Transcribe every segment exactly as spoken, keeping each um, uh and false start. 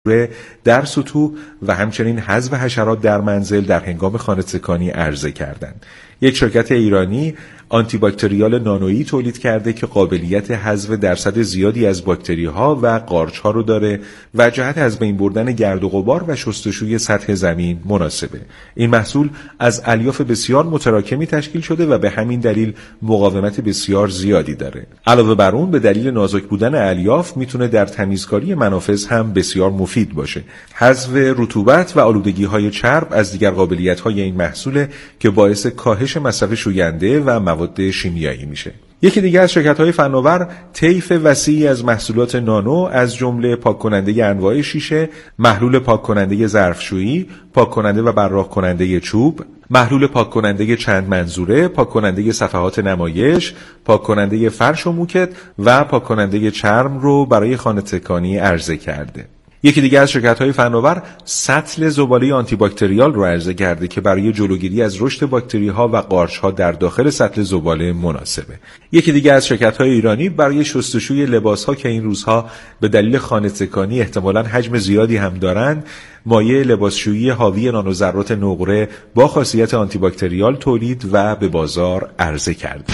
در سطوح و همچنین حذف حشرات در منزل در هنگام خانه‌سکانی عرضه کردند. یک شرکت ایرانی آنتی باکتریال نانویی تولید کرده که قابلیت حذف درصد زیادی از باکتری‌ها و قارچ‌ها رو داره و جهت از بین بردن گرد و غبار و شستشوی سطح زمین مناسبه. این محصول از الیاف بسیار متراکمی تشکیل شده و به همین دلیل مقاومت بسیار زیادی داره. علاوه بر اون به دلیل نازک بودن الیاف میتونه در تمیزکاری منافذ هم بسیار مفید باشه. حذف رطوبت و آلودگی‌های چرب از دیگر قابلیت‌های این محصوله که باعث کاهش مصرف شوینده و مواد شیمیایی میشه. یکی دیگه از شرکت‌های فناور طیف وسیعی از محصولات نانو از جمله پاک کننده انواع شیشه، محلول پاک کننده ظرفشویی، پاک کننده و براق کننده چوب، محلول پاک کننده چند منظوره، پاک کننده صفحات نمایش، پاک کننده فرش و موکت و پاک کننده چرم رو برای خانه‌سکانی عرضه کرده. یکی دیگه از شرکت‌های فناور سطل زباله آنتی باکتریال رو عرضه کرده که برای جلوگیری از رشد باکتری‌ها و قارچ‌ها در داخل سطل زباله مناسبه. یکی دیگه از شرکت‌های ایرانی برای شستشوی لباس‌ها که این روزها به دلیل خانه‌سکانی احتمالاً حجم زیادی هم دارن، مایع لباسشویی حاوی نانوذرات نقره با خاصیت آنتی باکتریال تولید و به بازار عرضه کرده.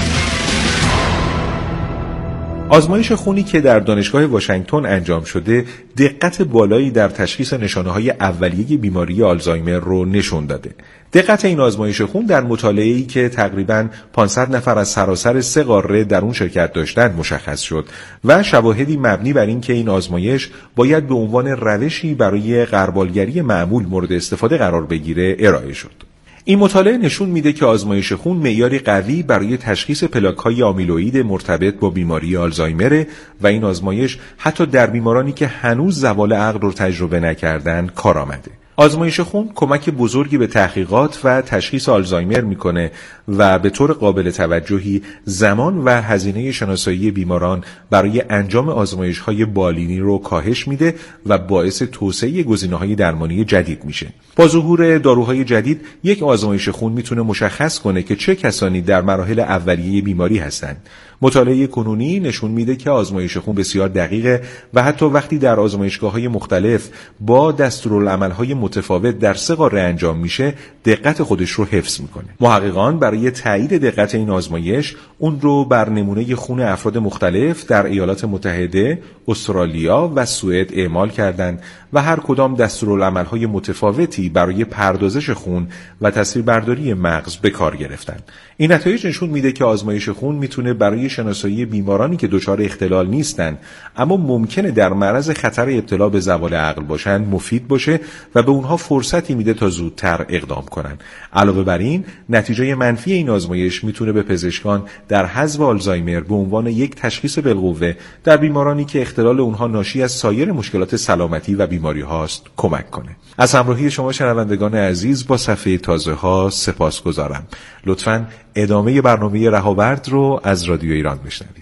آزمایش خونی که در دانشگاه واشنگتن انجام شده دقت بالایی در تشخیص نشانه‌های اولیه بیماری آلزایمر رو نشون داده. دقت این آزمایش خون در مطالعه‌ای که تقریباً پانصد نفر از سراسر سه قاره در اون شرکت داشتند مشخص شد و شواهدی مبنی بر این که این آزمایش باید به عنوان روشی برای غربالگری معمول مورد استفاده قرار بگیره ارائه شد. این مطالعه نشون میده که آزمایش خون معیاری قوی برای تشخیص پلاک‌های آمیلوئید مرتبط با بیماری آلزایمر و این آزمایش حتی در بیمارانی که هنوز زوال عقل رو تجربه نکردن کار آمده. آزمایش خون کمک بزرگی به تحقیقات و تشخیص آلزایمر میکنه و به طور قابل توجهی زمان و هزینه شناسایی بیماران برای انجام آزمایش‌های بالینی رو کاهش میده و باعث توسعه گزینه‌های درمانی جدید میشه. با ظهور داروهای جدید یک آزمایش خون میتونه مشخص کنه که چه کسانی در مراحل اولیه بیماری هستند. مطالعه کنونی نشون میده که آزمایش خون بسیار دقیقه و حتی وقتی در آزمایشگاه‌های مختلف با دستورالعمل‌های متفاوت در سه قاره انجام میشه دقت خودش رو حفظ میکنه. محققان برای تایید دقت این آزمایش اون رو بر نمونه خون افراد مختلف در ایالات متحده، استرالیا و سوئد اعمال کردند و هر کدام دستورالعمل‌های متفاوتی برای پردازش خون و تصویربرداری مغز به کار گرفتند. این نتایج نشون میده که آزمایش خون میتونه برای شناسایی بیمارانی که دچار اختلال نیستن اما ممکنه در معرض خطر ابتلا به زوال عقل باشن مفید باشه و به اونها فرصتی میده تا زودتر اقدام کنن. علاوه بر این، نتیجه منفی این آزمایش میتونه به پزشکان در حذف آلزایمر به عنوان یک تشخیص بالقوه در بیمارانی که اختلال اونها ناشی از سایر مشکلات سلامتی و بیماری هاست کمک کنه. از همراهی شما شنوندگان عزیز با صفحه تازه ها سپاسگزارم. لطفاً ادامه برنامه رهاورد رو از رادیو ایران بشنوید.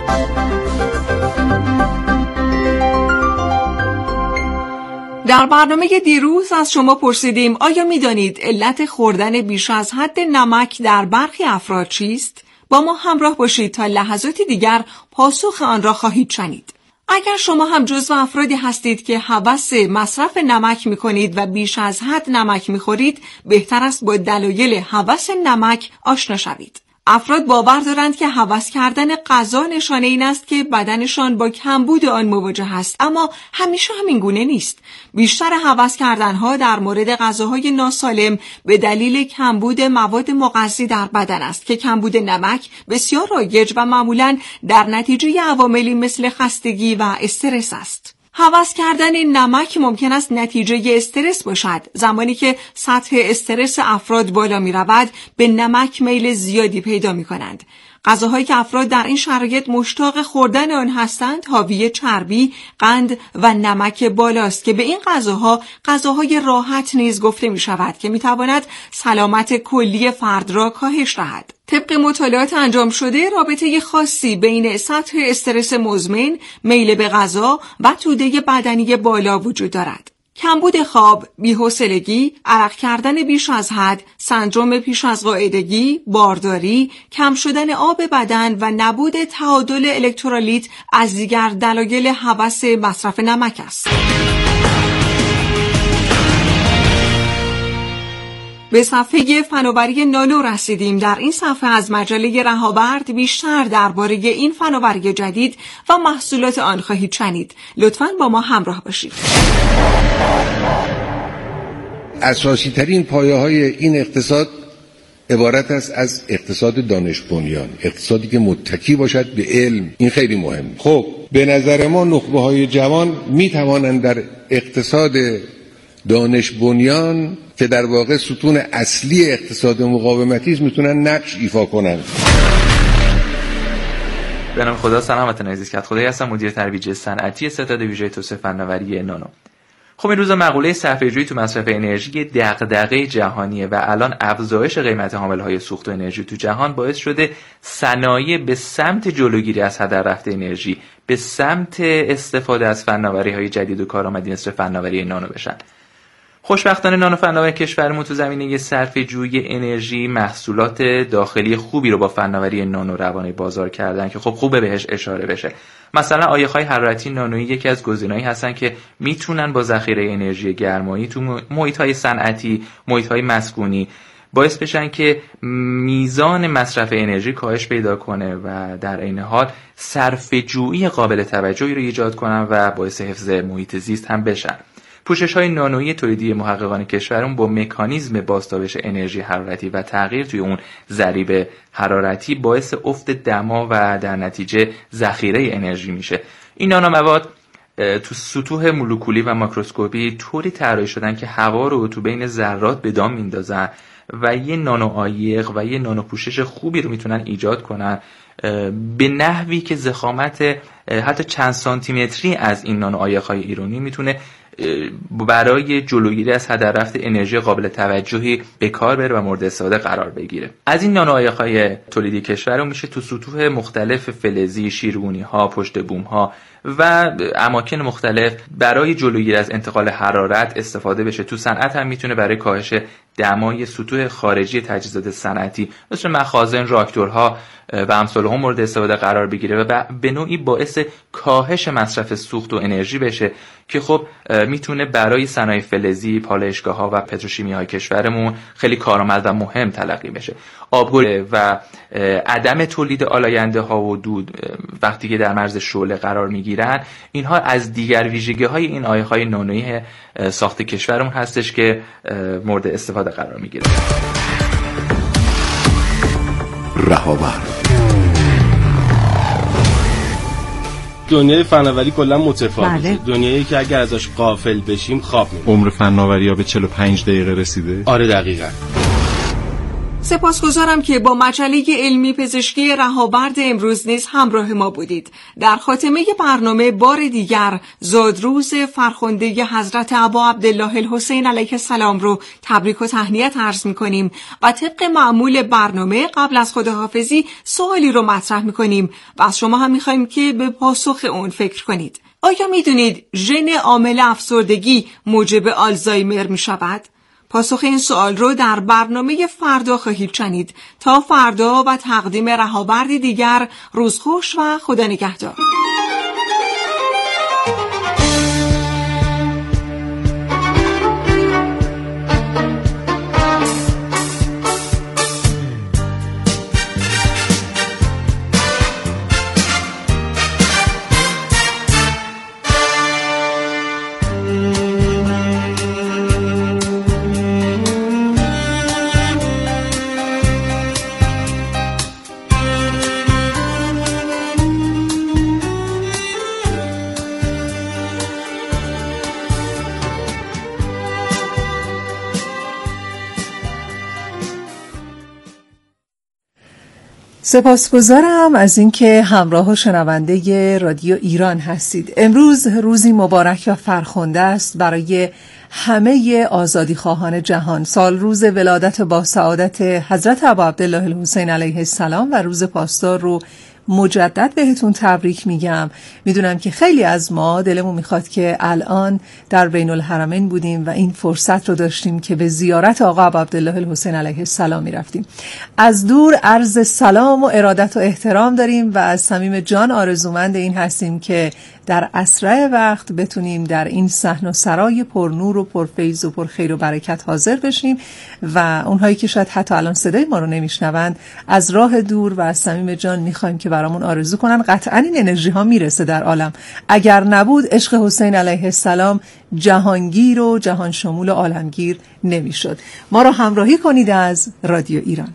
در برنامه دیروز از شما پرسیدیم آیا می‌دانید علت خوردن بیش از حد نمک در برخی افراد چیست؟ با ما همراه باشید تا لحظاتی دیگر پاسخ آن را خواهید شنید. اگر شما هم جزو افرادی هستید که هوس مصرف نمک می‌کنید و بیش از حد نمک می‌خورید، بهتر است با دلایل هوس نمک آشنا شوید. افراد باور دارند که هوس کردن غذا نشانه این است که بدنشان با کمبود آن مواجه است، اما همیشه همین گونه نیست. بیشتر هوس کردنها در مورد غذاهای ناسالم به دلیل کمبود مواد مغذی در بدن است که کمبود نمک بسیار رایج و معمولاً در نتیجه عواملی مثل خستگی و استرس است. هوس کردن نمک ممکن است نتیجه استرس باشد. زمانی که سطح استرس افراد بالا می رود، به نمک میل زیادی پیدا می کنند. غذاهایی که افراد در این شرایط مشتاق خوردن آن هستند حاوی چربی، قند و نمک بالاست که به این غذاها غذاهای راحت نیز گفته می شود که می تواند سلامت کلی فرد را کاهش دهد. طبق مطالعات انجام شده رابطه خاصی بین سطح استرس مزمن، میل به غذا و توده بدنی بالا وجود دارد. کمبود خواب، بی‌حوصلگی، عرق کردن بیش از حد، سندرم پیش از قاعدگی، بارداری، کم شدن آب بدن و نبود تعادل الکترولیت از دیگر دلایل هوس مصرف نمک است. به صفحه فناوری نانو رسیدیم. در این صفحه از مجله رهاورد بیشتر درباره این فناوری جدید و محصولات آن خواهید شنید. لطفاً با ما همراه باشید. اساسی ترین پایه های این اقتصاد عبارت است از اقتصاد دانش بنیان، اقتصادی که متکی باشد به علم. این خیلی مهم. خب به نظر ما نخبه های جوان می توانند در اقتصاد دانش بنیان که در واقع ستون اصلی اقتصاد مقاومتی است میتونن نقش ایفا کنند. به نام خدا، سلام همتون عزیز. کت خدایی هستم، مدیر ترویج صنعتی ستاد ویژه توسعه فناوری نانو. خب این روزا مقوله صرفه‌جویی تو مصرف انرژی دغدغه جهانیه و الان افزایش قیمت حامل‌های سوخت و انرژی تو جهان باعث شده صنایع به سمت جلوگیری از هدر رفت انرژی، به سمت استفاده از فناوری‌های جدید و کارآمدی مثل فناوری نانو بشن. خوشبختانه نانو فناوری کشورمون تو زمینه صرفه‌جویی انرژی محصولات داخلی خوبی رو با فناوری نانو روانه بازار کردن که خب خوبه بهش اشاره بشه. مثلا عایق‌های حرارتی نانویی یکی از گزینه‌هایی هستن که میتونن با ذخیره انرژی گرمایی تو محیط‌های صنعتی، محیط‌های مسکونی باعث بشن که میزان مصرف انرژی کاهش پیدا کنه و در عین حال صرفه‌جویی قابل توجهی رو ایجاد کنن و باعث حفظ محیط زیست هم بشن. پوشش‌های نانویی تولیدی محققان کشورمون با مکانیزم بازتابش انرژی حرارتی و تغییر توی اون ضریب حرارتی باعث افت دما و در نتیجه ذخیره انرژی میشه. این نانومواد تو سطوح مولکولی و ماکروسکوپی طوری طراحی شدن که هوا رو تو بین ذرات به دام میندازن و یه نانو عایق و یه نانو پوشش خوبی رو میتونن ایجاد کنن به نحوی که ضخامت حتی چند سانتی متری از این نانو عایق‌های ایرانی میتونه برای جلوگیری از هدر رفت انرژی قابل توجهی به کار بره و مورد استفاده قرار بگیره. از این نانو عایق‌های تولیدی کشورمون میشه تو سطوح مختلف فلزی، شیرگونی‌ها، پشت بوم‌ها و اماکن مختلف برای جلوگیری از انتقال حرارت استفاده بشه. تو صنعت هم میتونه برای کاهش دمای سطوح خارجی تجهیزات صنعتی مثل مخازن، راکتورها و امثال هم مورد استفاده قرار بگیره و به نوعی باعث کاهش مصرف سوخت و انرژی بشه که خب میتونه برای صنایع فلزی، پالایشگاه‌ها و پتروشیمی‌های کشورمون خیلی کارآمد و مهم تلقی بشه. آبگون و عدم تولید آلاینده‌ها و دود وقتی که در مرز شعله قرار میگیرن، اینها از دیگر ویژگی‌های این عایق‌های نانویی ساخت کشورمون هستش که مورد استفاده قرار میگیره. رهاورد دنیای فناوری کلا متفاوته. بله. دنیایی که اگر ازش غافل بشیم خواب می‌بینیم. عمر فناوری‌ها به چهل و پنج دقیقه رسیده. آره دقیقاً. سپاسگزارم که با مجله علمی پزشکی رهاورد امروز نیز همراه ما بودید. در خاتمه برنامه بار دیگر زادروز فرخنده حضرت ابا عبدالله الحسین علیه السلام رو تبریک و تهنیت عرض می‌کنیم و طبق معمول برنامه قبل از خداحافظی سوالی رو مطرح می‌کنیم و از شما هم می‌خوایم که به پاسخ اون فکر کنید. آیا می‌دونید ژن عامل افسردگی موجب آلزایمر می‌شود؟ پاسخ این سوال رو در برنامه فردا خواهید شنید. تا فردا و تقدیم رهاوردی دیگر، روز خوش و خدا نگهدار. سپاسگزارم از اینکه همراه و شنونده رادیو ایران هستید. امروز روزی مبارک و فرخنده است برای همه آزادی خواهان جهان. سال روز ولادت با سعادت حضرت ابا عبدالله الحسین علیه السلام و روز پاسدار رو مجدد بهتون تبریک میگم. میدونم که خیلی از ما دلمون میخواد که الان در بین الحرمین بودیم و این فرصت رو داشتیم که به زیارت آقا ابا عبدالله الحسین علیه السلام میرفتیم. از دور عرض سلام و ارادت و احترام داریم و از صمیم جان آرزومند این هستیم که در اسرع وقت بتونیم در این صحن و سرای پرنور و پرفیض و پرخیر و برکت حاضر بشیم و اونهایی که شاید حتی الان صدای ما رو نمیشنوند از راه دور و از صمیم جان میخوایم که برامون آرزو کنن. قطعا این انرژی ها میرسه در عالم. اگر نبود عشق حسین علیه السلام جهانگیر و جهان شمول و عالمگیر نمیشد. ما رو همراهی کنید از رادیو ایران.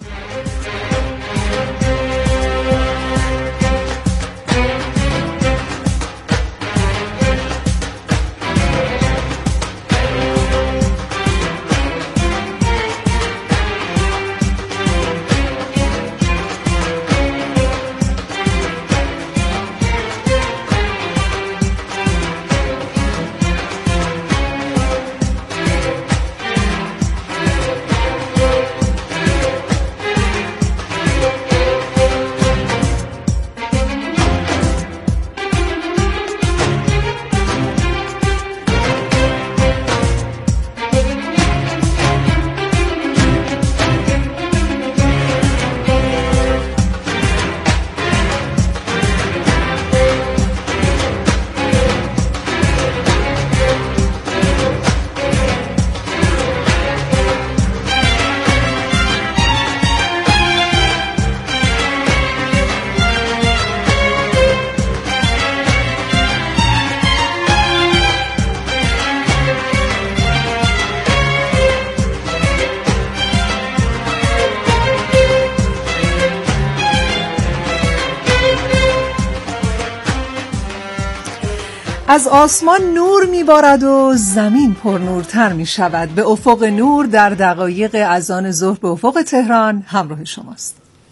از آسمان نور میبارد و زمین پر نورتر می شود. به افق نور در دقایق اذان ظهر به افق تهران همراه شماست.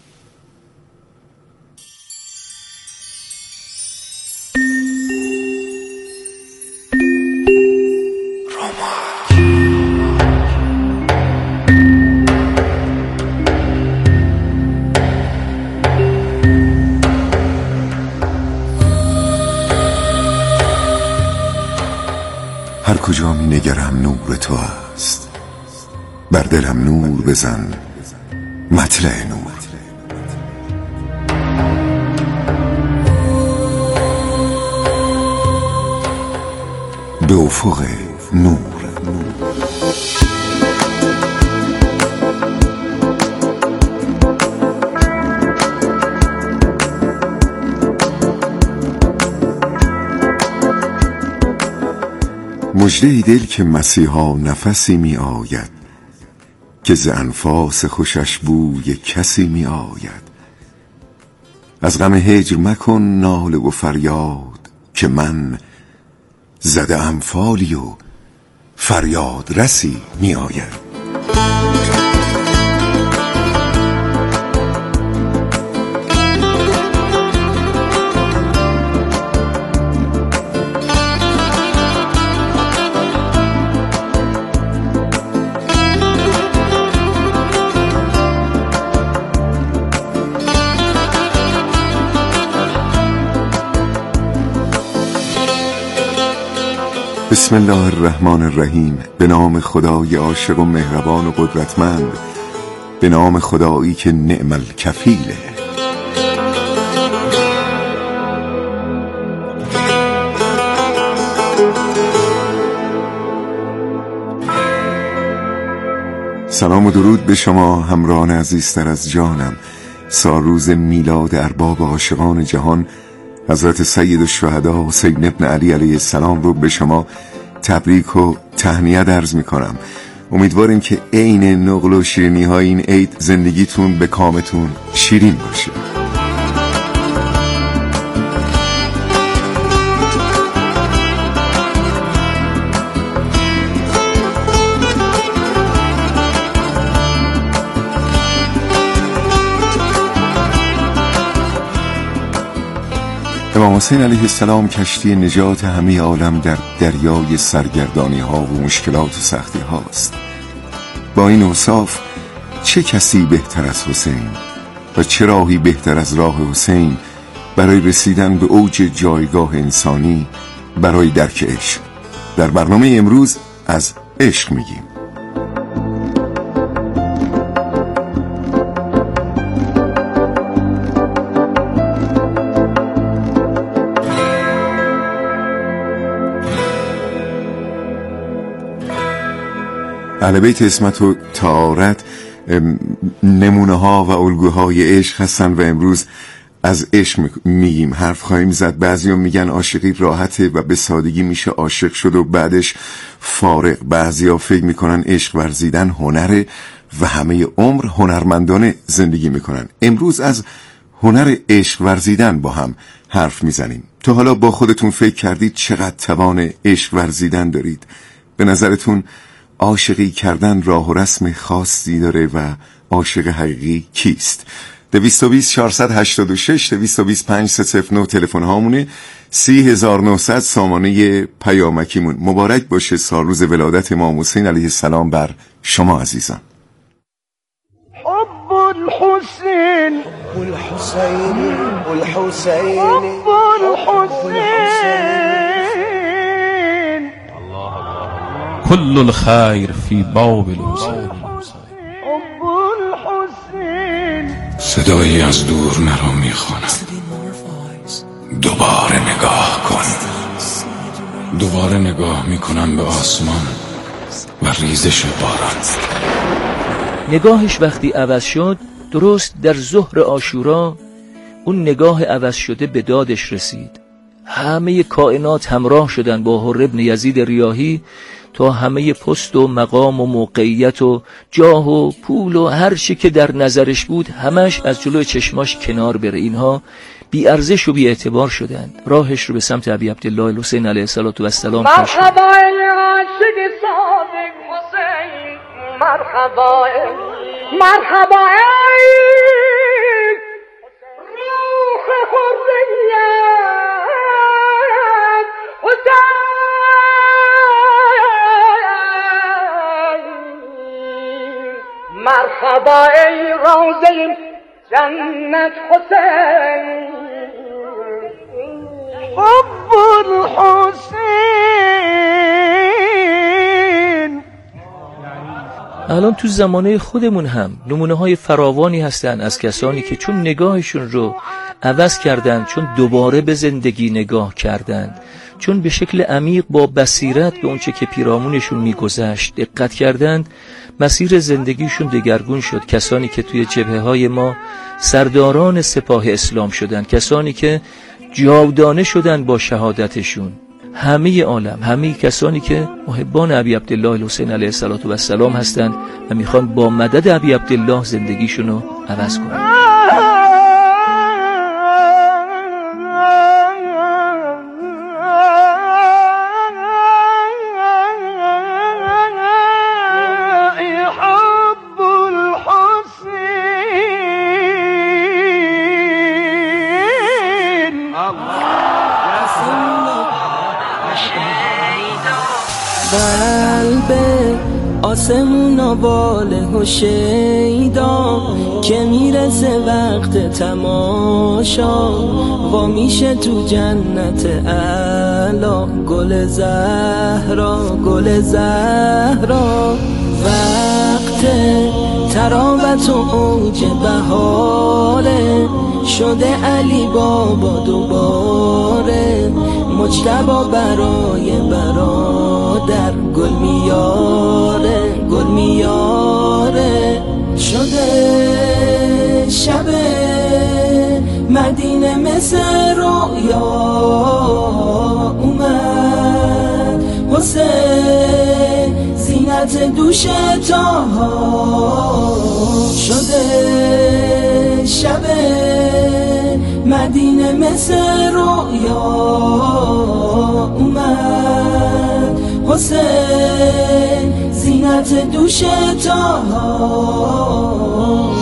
هر کجا می نگرم نور تو است، بر دلم نور بزن مطلع نور. به افق نور. مژده ای دل که مسیحا نفسی می آید، که ز انفاس خوشش بوی کسی می آید. از غم هجر مکن ناله و فریاد، که من زده ام فالی و فریاد رسی می آید. بسم الله الرحمن الرحیم. به نام خدای عاشق و مهربان و قدرتمند، به نام خدایی که نعم الکفیله. سلام و درود به شما همراهان عزیزتر از جانم. سالروز میلاد ارباب عاشقان جهان حضرت سید الشهدا حسین ابن علی علیه السلام رو به شما تبریک و تهنیت عرض می کنم. امیدواریم که عین نقل و شیرینی های این عید زندگیتون به کامتون شیرین باشه. امام حسین علیه السلام کشتی نجات همه عالم در دریای سرگردانی ها و مشکلات و سختی هاست. با این اوصاف چه کسی بهتر از حسین و چه راهی بهتر از راه حسین برای رسیدن به اوج جایگاه انسانی، برای درک عشق؟ در برنامه امروز از عشق میگیم. اهل بیت اسمت و طهارت نمونه ها و الگوهای عشق هستن و امروز از عشق میگیم، حرف خواهیم زد. بعضیا میگن عاشقی راحته و به سادگی میشه عاشق شد و بعدش فارغ. بعضیا فکر میکنن عشق ورزیدن هنره و همه عمر هنرمندانه زندگی میکنن. امروز از هنر عشق ورزیدن با هم حرف میزنیم. تا حالا با خودتون فکر کردید چقدر توان عشق ورزیدن دارید؟ به نظرتون عاشقی کردن راه و رسم خاصی داره و عاشق حقیقی کیست؟ دویست و بیست چهارصد و هشتاد و شش دویست و بیست پنج صفر صفر نه تلفن هامونه. سی هزار و نهصد سامانه پیامکیمون. مبارک باشه سال روز ولادت امام حسین علیه السلام بر شما عزیزان. حب الحسین والحسین والحسین حب الحسین كل الخير في باب الحسین. حب الحسین. صدایی از دور مرا میخواند دوباره نگاه کن. دوباره نگاه میکنم به آسمان و ریزش باران. نگاهش وقتی عوض شد، درست در ظهر عاشورا، اون نگاه عوض شده به دادش رسید. همه کائنات همراه شدن با حر ابن یزید ریاحی تا همه پست و مقام و موقعیت و جاه و پول و هر چی که در نظرش بود همش از جلوی چشماش کنار بره. اینها بی ارزش و بی اعتبار شدند. راهش رو به سمت ابی عبدالله الحسین علیه السلام کشید. مرحبا عاشق صادق حسین، مرحبا مرحبا روح حریت حسین، مرحبا ای روضه جنت حسین. حب الحسین. الان تو زمانه خودمون هم نمونه های فراوانی هستن از کسانی که چون نگاهشون رو عوض کردن، چون دوباره به زندگی نگاه کردن، چون به شکل عمیق با بصیرت به اونچه که پیرامونشون میگذشت دقت کردند، مسیر زندگیشون دگرگون شد. کسانی که توی جبهه های ما سرداران سپاه اسلام شدن، کسانی که جاودانه شدن با شهادتشون. همه عالم، همه کسانی که محبان ابی عبدالله الحسین علیه السلام هستند و میخوان با مدد ابی عبدالله زندگیشون رو عوض کنن. آسمون آواله و شیدا که میرسه وقت تماشا و میشه تو جنت اعلا. گل زهرا گل زهرا وقت تراوت و اوج بهاره، شده علی بابا دوباره مجتبا برای برادر گل میاره گل میاره. شده شب مدینه مثل رویا اومد حسین زینت دوش تاها. شده شب مدینه مثل رویا اومد حسین زینت دوش تاها.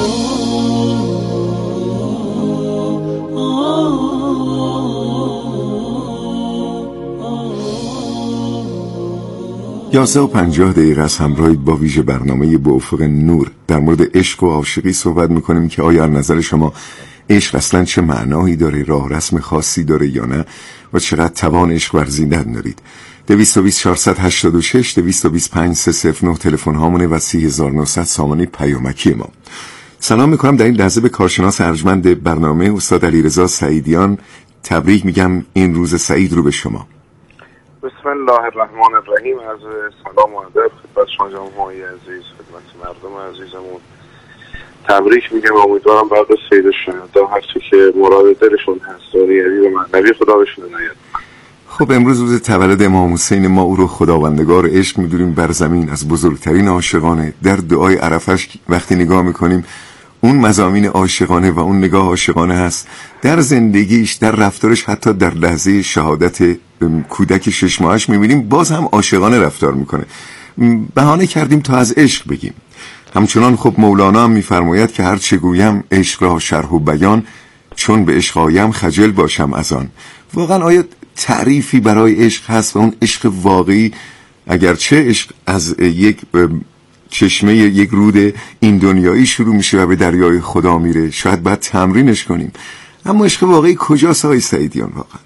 یازده و پنجاه دقیقه از همراهید با ویژه برنامه با افق نور در مورد عشق و عاشقی صحبت میکنیم که آیا نظر شما عشق اصلا چه معنایی داره، راه رسم خاصی داره یا نه و چقدر توان عشق ورزیدن دارید؟ دویست و بیست چهارصد و هشتاد و شش دویست و بیست پنج صفر صفر نه تلفن هامونه و سی هزار و نهصد سامانه پیامکی ما. سلام میکنم در این لحظه به کارشناس ارجمند برنامه استاد علیرضا سعیدیان. تبریک میگم این روز سعید رو به شما. بسم بسم الله الرحمن الرحیم. از سلام و ادب خدمت شما جماعی عزیز، خدمت مردم عزیزمون تبریک میگم. امیدوارم بعد از سید الشهدا هر چی که مراد دلشون هست یعنی به معنوی خدا بهشون عنایت. خب امروز روز تولد امام حسین، ما او رو خداوندگار عشق میدونیم بر زمین، از بزرگترین عاشقانه. در دعای عرفش وقتی نگاه میکنیم اون مضامین عاشقانه و اون نگاه عاشقانه هست در زندگیش، در رفتارش، حتی در لحظه شهادت کودک شش ماهش میبینیم باز هم عاشقانه رفتار میکنه. بهانه کردیم تا از عشق بگیم. همچنان خب مولانا هم میفرماید که هر چه گویم عشق را شرح و بیان، چون به عشق آیم خجل باشم از آن. واقعا آیا تعریفی برای عشق هست و اون عشق واقعی، اگرچه عشق از یک چشمه یک رود این دنیایی شروع میشه و به دریای خدا میره، شاید باید تمرینش کنیم، اما عشق واقعی کجاست آقای سعیدیان واقعا؟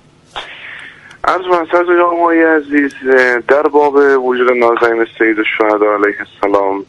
عرض منصرد جامعه عزیز، در باب وجود نازنین سید الشهدا علیه السلام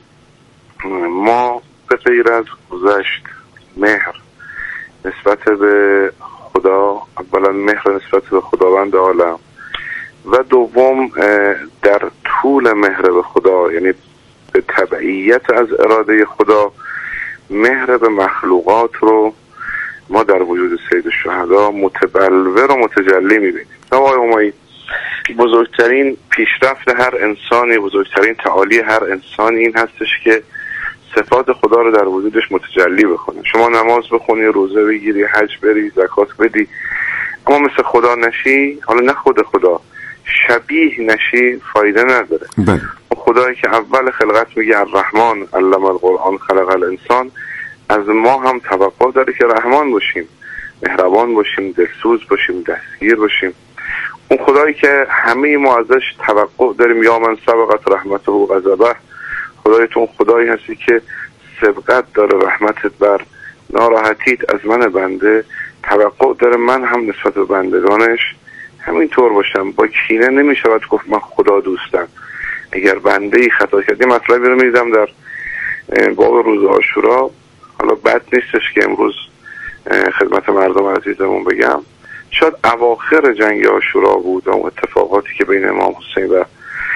ما به غیر از گذشت مهر نسبت به خدا، اولا مهر نسبت به خداوند عالم و دوم در طول مهر به خدا، یعنی به تبعیت از اراده خدا، مهر به مخلوقات رو ما در وجود سید الشهدا متبلور و متجلی میبینیم. آقای همایی، بزرگترین پیشرفت هر انسانی، بزرگترین تعالی هر انسانی این هستش که صفات خدا رو در وجودش متجلی بکنه. شما نماز بخونی، روزه بگیری، حج بری، زکات بدی، اما مثل خدا نشی، حالا نه خود خدا، شبیه نشی، فایده نداره. بله. خدایی که اول خلقت میگه الرحمن علم القرآن خلق الانسان، از ما هم توقع داره که رحمان باشیم، مهربان باشیم، دلسوز باشیم، دستگیر باشیم. اون خدایی که همه ما ازش توقع داریم، یا من سبقت رحمته و غضبه، خدای تو خدایی هستی که سبقت داره رحمتت بر ناراحتیت از من بنده، توقع داره من هم نسبت به بندگانش همین طور باشم. با کینه نمیشود گفت من خدا دوستم. اگر بنده ای خطا کردی، مطلبی رو میدم در باب روز عاشورا، حالا بد نیستش که امروز خدمت مردم عزیزمون بگم، شاید اواخر جنگ عاشورا بود و اتفاقاتی که بین امام حسین و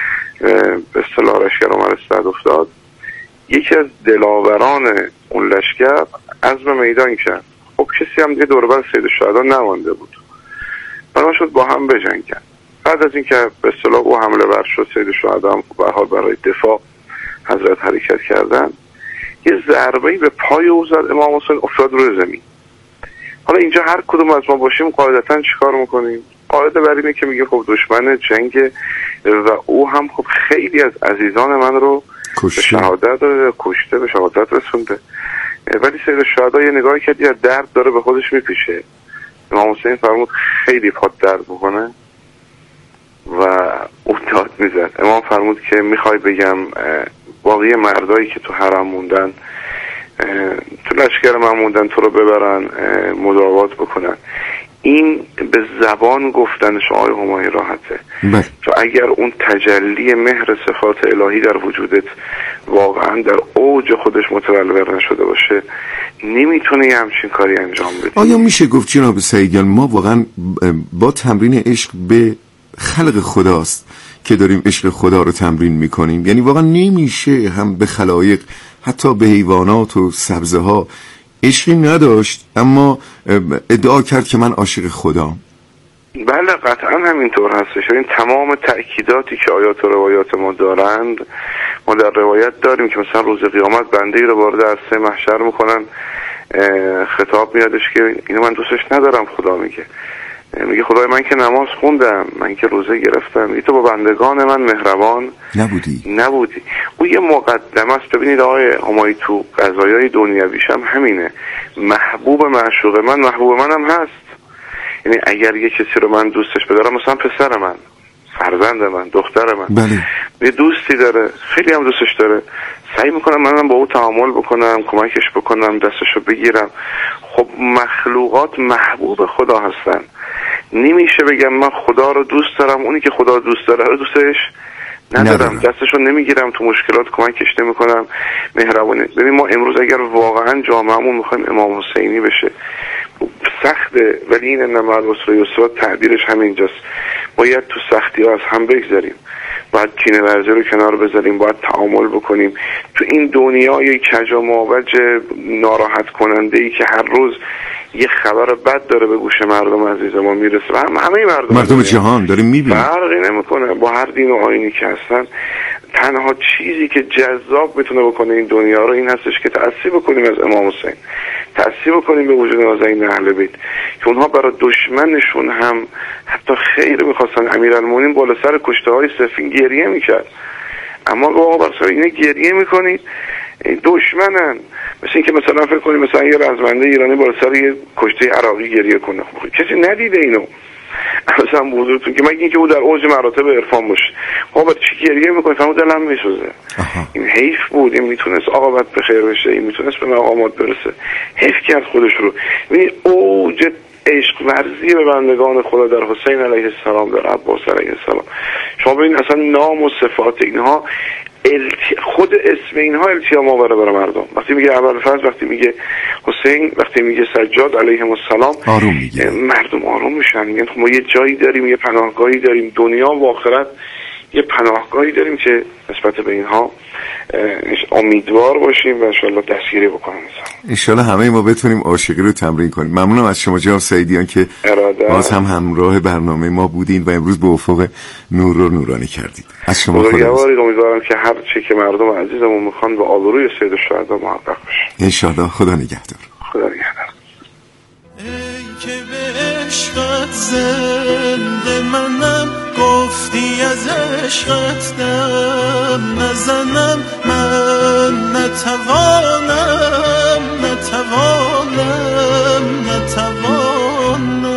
به اصطلاح لشکر عمر اسد افتاد. یکی از دلاوران اون لشکر عزم میدان کرد. خب کسی هم دیگه دوربر سید الشهدا نمانده بود، بنا شد با هم بجنگن. بعد از اینکه به اصطلاح او حمله ور شد، سید الشهدا هم به حال برای دفاع حضرت حرکت کردن، یه ضربه‌ای به پای او زد، امام حسین افتاد روی زمین. حالا اینجا هر کدوم از ما باشیم قاعدتاً چیکار میکنیم؟ قاعده بر اینه که میگه خب دشمن جنگ و او هم خب خیلی از عزیزان من رو کشته. به شهادت کشته، به شهادت رسونده. ولی سید الشهدا یه نگاهی کرد، یه درد داره به خودش میپیشه. امام حسین فرمود خیلی پات درد بکنه و او داد میزد. امام فرمود که میخوای بگم باقی مردایی که تو حرم موندن، تو لشکر من موندن، تو رو ببرن مداوات بکنن. این به زبان گفتنش آقای همایی راحته، تو اگر اون تجلی مهر صفات الهی در وجودت واقعا در اوج خودش متبلور نشده باشه، نمیتونه یه همچین کاری انجام بده. آیا میشه گفت جناب سعیدیان ما واقعا با تمرین عشق به خلق خداست که داریم عشق خدا رو تمرین میکنیم؟ یعنی واقعا نمیشه هم به خلایق، حتی به حیوانات و سبزه ها عشقی نداشت اما ادعا کرد که من عاشق خدام؟ بله قطعا همینطور هستش. این تمام تأکیداتی که آیات و روایات ما دارند، ما در روایت داریم که مثلا روز قیامت بنده ای رو وارد عرصه محشر میکنن، خطاب میادش که اینو من دوستش ندارم. خدا میگه میگه خدای من که نماز خوندم، من که روزه گرفتم، میگه تو با بندگان من مهربان نبودی نبودی او یه مقدمه است. ببینید آقای همایی تو قضایای دنیویش هم همینه. محبوب معشوق من محبوب منم هست. یعنی اگر یه کسی رو من دوستش بدارم، مثلا پسر من، فرزند من، دختر من، بله. یه دوستی داره، خیلی هم دوستش داره، سعی میکنم منم با او تعامل بکنم، کمکش بکنم، دستشو بگیرم. خب مخلوقات محبوب خدا هستن. نمیشه بگم من خدا رو دوست دارم، اونی که خدا دوست داره رو دوستش ندارم، دستشو نمیگیرم، تو مشکلات کمکش نمیکنم، مهربونه. ببین ما امروز اگر واقعا جامعهمون میخوایم امام حسینی بشه، سخته، ولی این انما العسر یسرا تعبیرش همینجاست. باید تو سختی ها از هم بگذاریم، باید کینه ورزی رو کنار بذاریم، باید تعامل بکنیم تو این دنیای کج و معوج ناراحت کننده ای که هر روز یه خبر بد داره به گوش مردم عزیز ما میرسه و هم همه مردم مردم جهان داره میبینه، فرقی نمیکنه با هر دین و آیینی که هستن. تنها چیزی که جذاب میتونه بکنه این دنیا رو این هستش که تأثیر بکنیم از امام حسین، تأثیر بکنیم به وجود نازنین اهل بیت که اونها برای دشمنشون هم حتی خیر میخواستن. امیرالمومنین بالا سر کشته های صفین گریه میکرد، اما آقا بر سر اینه گریه میکنید دشمنن. مثل این که مثلا فکر کنید مثلا یه رزمنده ایرانی بالا سر یه کشته عراقی گریه کنه، کسی ندیده اینو مثلا بزرگتون که مگه اینکه او در اوج مراتب عرفان باشه. بابا چی گریه میکنه؟ فهمو دلم میسوزه. این حیف بود، این میتونست عاقبت به خیر بشه، این میتونست به مقامات برسه، حیف کرد خودش رو. ببینید اوج عشق ورزی به بندگان خدا در حسین علیه السلام، در عباس علیه السلام. شما ببینید اصلا نام و صفات اینها التی... خود اسم اینها التیام آوره برای مردم. وقتی میگه ابوالفضل، وقتی میگه حسین، وقتی میگه سجاد علیهم السلام، آروم میگه، مردم آروم میشن. میگن خب ما یه جایی داریم، یه پناهگاهی داریم، دنیا و آخرت یه پناهگاهی داریم که نسبت به اینها امیدوار باشیم و انشالله دستگیری بکنیم. انشالله همه ما بتونیم عاشقی رو تمرین کنیم. ممنونم از شما جناب سعیدیان که اراده. باز هم همراه برنامه ما بودین و امروز به افق نور رو نورانی کردید. از شما خدا امیدوارم که هر چی که مردم عزیزمون میخوان به آبروی سید الشهدا محقق بشه انشالله. خدا نگهدار. خدا نگهدار. ای که به عشقت زنده منم، گفتی از عشقت دم نزنم، من نتوانم نتوانم نتوانم.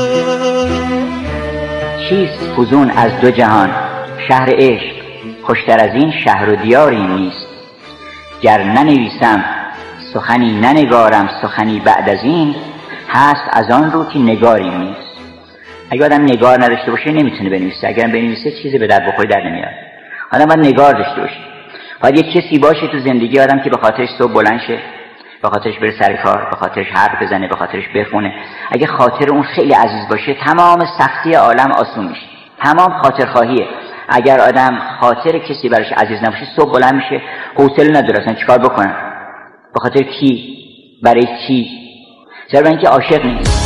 چیست فزون از دو جهان شهر عشق، خوشتر از این شهر و دیاری نیست. گر ننویسم سخنی ننگارم، سخنی بعد از این هست از آن رو که نگاری نیست. اگه آدم نگار نداشته باشه نمیتونه بنویسه، اگرم بنویسه چیزی به در بخوری در نمیاد. آدم باید نگار داشته باشه، باید یه کسی باشه تو زندگی آدم که به خاطرش صبح بلند شه، به خاطرش بره سر کار، به خاطرش حرف بزنه، به خاطرش بخونه. اگه خاطر اون خیلی عزیز باشه تمام سختی عالم آسون میشه، تمام خاطر خواهیه. اگر آدم خاطر کسی براش عزیز نباشه صبح بلند میشه حوصله نداره اصلا چیکار بکنه. به خاطر کی؟ برای چی؟ چرا اینکه عاشق نیست.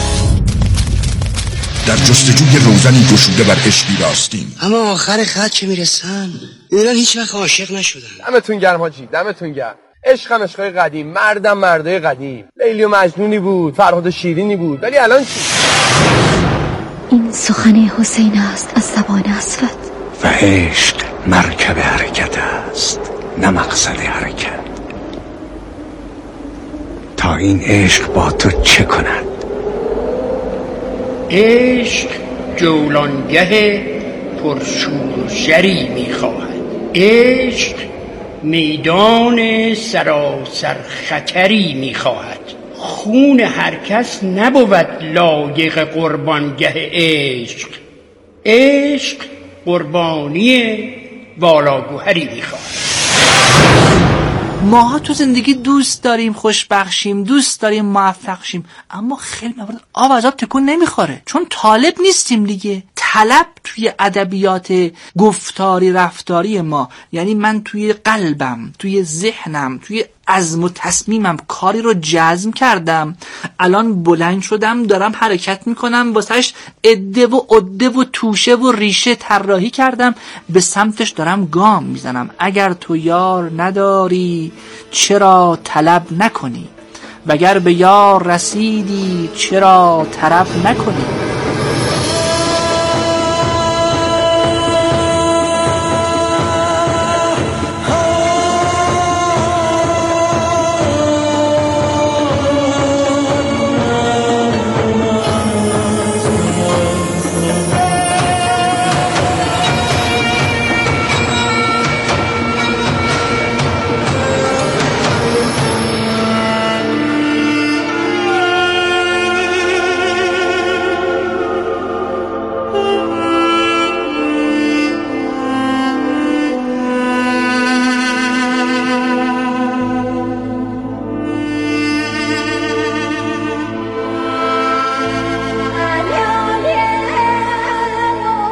در جستجوی روزنی گشوده بر عشقی راستیم، اما آخر خط چه میرسن اینا هیچ وقت عاشق نشدن. دمتون گرم حاجی، دمتون گرم. عشقم عشقای قدیم، مردم مردای قدیم. لیلی و مجنونی بود، فرهاد و شیرینی بود، ولی الان چی؟ این سخن حسین است از زبان اسود. و عشق مرکب حرکت است نه مقصد حرکت. تا این عشق با تو چه کند؟ عشق جولانگه پرشور و شری میخواهد. عشق میدان سراسر خطری میخواهد. خون هر کس نبود لایق قربانگه عشق. عشق قربانی والاگوهری میخواهد. ماها تو زندگی دوست داریم خوشبخت شیم، دوست داریم موفق شیم، اما خیلی موارد آب از آب تکون نمیخوره، چون طالب نیستیم دیگه. طلب توی ادبیات گفتاری رفتاری ما یعنی من توی قلبم، توی ذهنم، توی عزم و تصمیمم کاری رو جزم کردم، الان بلند شدم دارم حرکت میکنم، واسهش عده و عده و توشه و ریشه طراحی کردم، به سمتش دارم گام میزنم. اگر تو یار نداری چرا طلب نکنی، وگر به یار رسیدی چرا طرب نکنی.